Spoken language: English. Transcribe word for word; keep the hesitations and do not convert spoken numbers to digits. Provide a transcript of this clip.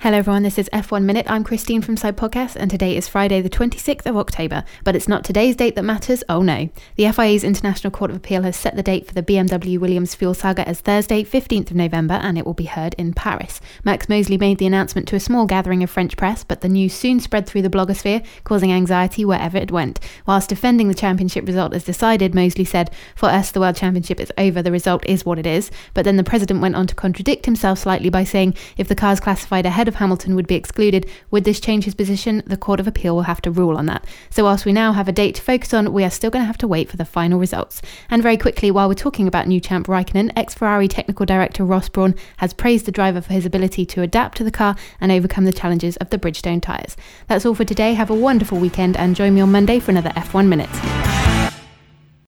Hello everyone, this is F one Minute. I'm Christine from Side Podcast, and today is Friday the twenty-sixth of October. But it's not today's date that matters, oh no. The F I A's International Court of Appeal has set the date for the B M W Williams fuel saga as Thursday, fifteenth of November, and it will be heard in Paris. Max Mosley made the announcement to a small gathering of French press, but the news soon spread through the blogosphere, causing anxiety wherever it went. Whilst defending the championship result as decided, Mosley said, "For us, the World Championship is over, the result is what it is." But then the president went on to contradict himself slightly by saying if the cars classified ahead of Hamilton would be excluded, would this change his position? The Court of Appeal will have to rule on that. So whilst we now have a date to focus on, we are still going to have to wait for the final results. And very quickly, while we're talking about new champ Raikkonen, ex-Ferrari technical director Ross Brawn has praised the driver for his ability to adapt to the car and overcome the challenges of the Bridgestone tyres. That's all for today. Have a wonderful weekend and join me on Monday for another F one Minute.